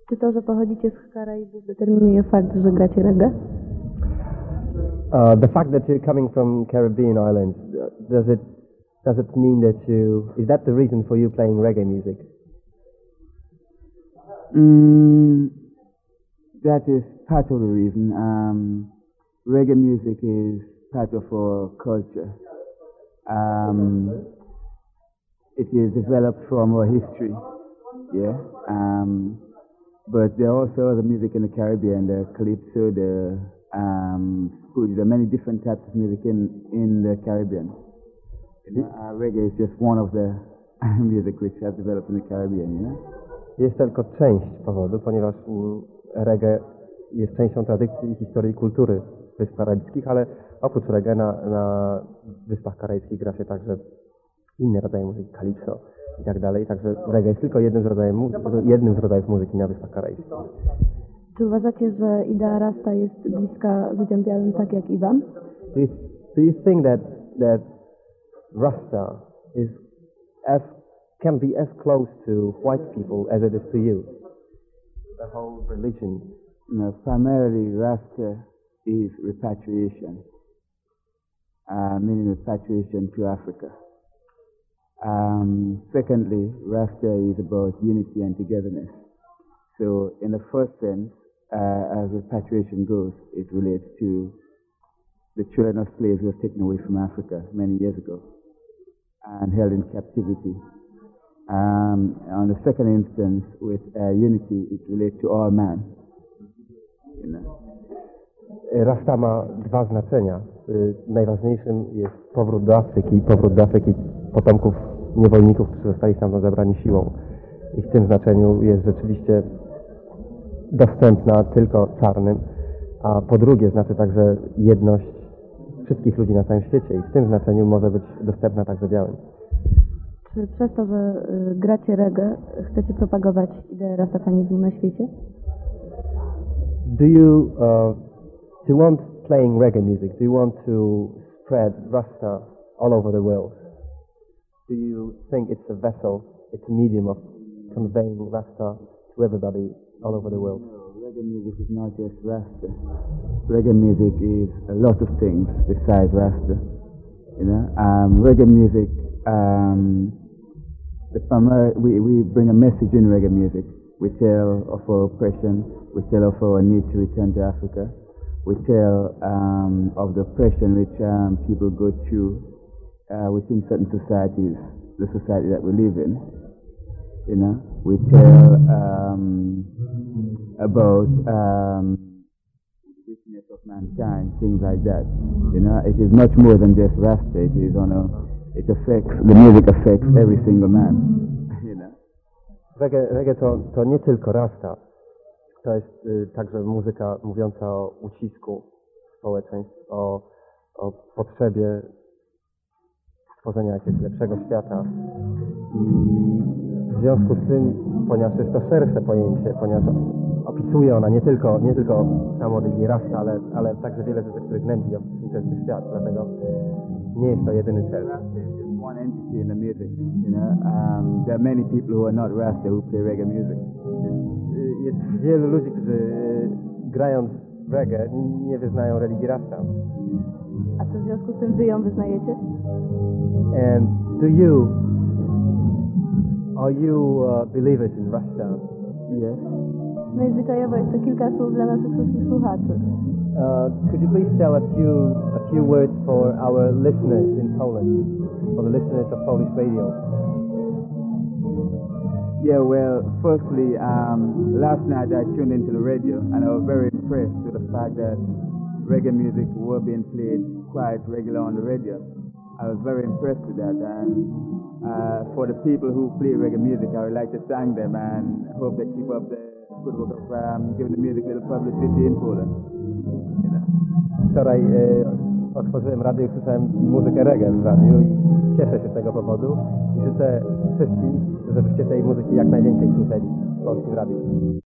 Czy to, że pochodzicie z Karaibów, determinuje fakt, że gracie reggae? The fact that you're coming from Caribbean islands, does it mean that is that the reason for you playing reggae music? That is part of the reason. Reggae music is part of our culture. It is developed from our history, yeah. But there are also other music in the Caribbean, the calypso, the there are many different types of music in the Caribbean. Reggae is just one of the music which has developed in the Caribbean, you know. Jest tylko część powodu, ponieważ reggae jest częścią tradycji i historii kultury Wysp Karaibskich, ale oprócz reggae na Wyspach Karaibskich gra się także inne rodzaje muzyki, calypso i tak dalej. Także reggae jest tylko jednym z rodzajów muzyki na Wyspach Karaibskich. Czy uważacie, że idea Rasta jest bliska ludziom białym, tak jak i wam? Do you think that Rasta can be as close to white people as it is to you? The whole religion. No, primarily Rasta is repatriation, meaning repatriation to Africa. Secondly, Rasta is about unity and togetherness. So in the first sense, as repatriation goes, it relates to the children of slaves who were taken away from Africa many years ago and held in captivity. On the second instance, with unity, it relates to all man. You know. Rasta ma dwa znaczenia. Najważniejszym jest powrót do Afryki potomków niewolników, którzy zostali stamtąd zabrani siłą. I w tym znaczeniu jest rzeczywiście dostępna tylko czarnym, a po drugie znaczy także jedność wszystkich ludzi na całym świecie i w tym znaczeniu może być dostępna także białym. Czy przez to, że gracie reggae, chcecie propagować ideę rastafanizmu na świecie? Do you want playing reggae music? Do you want to spread Rasta all over the world? Do you think it's a vessel, it's a medium of conveying Rasta to everybody all over the world? No, reggae music is not just Rasta. Reggae music is a lot of things besides Rasta. You know, reggae music. We bring a message in reggae music. We tell of our oppression. We tell of our need to return to Africa. We tell of the oppression which people go through within certain societies, the society that we live in. You know, we tell about weakness of mankind, things like that. You know, it is much more than just Rasta. It is the music affects every single man. You know. Reggae to nie tylko Rasta. To jest także muzyka mówiąca o ucisku społeczeństw, o potrzebie stworzenia jakiegoś lepszego świata. I w związku z tym, ponieważ jest to szersze pojęcie, ponieważ opisuje ona nie tylko samo religię Rasta, ale także wiele rzeczy, które gnębi współczesny świat, dlatego nie jest to jedyny cel. One entity in the music, you know. There are many people who are not Rasta who play reggae music. Jest wielu ludzi, którzy grając reggae nie wyznają religii Rasta. A co w związku z tym wy ją wyznajecie? And are you believers in Rasta? Yes. No i zwyczajowo jest to kilka słów dla naszych wszystkich słuchaczy. Could you please tell a few words for our listeners in Poland, for the listeners of Polish radio? Yeah, well, firstly, last night I tuned into the radio and I was very impressed with the fact that reggae music were being played quite regular on the radio. I was very impressed with that, and for the people who play reggae music, I would like to thank them and hope they keep up the good work of giving the music a little publicity in Poland. You know. Wczoraj otworzyłem radio i słyszałem muzykę reggae w radiu i cieszę się z tego powodu i życzę wszystkim, żebyście tej muzyki jak najwięcej słyszeli w polskim radiu.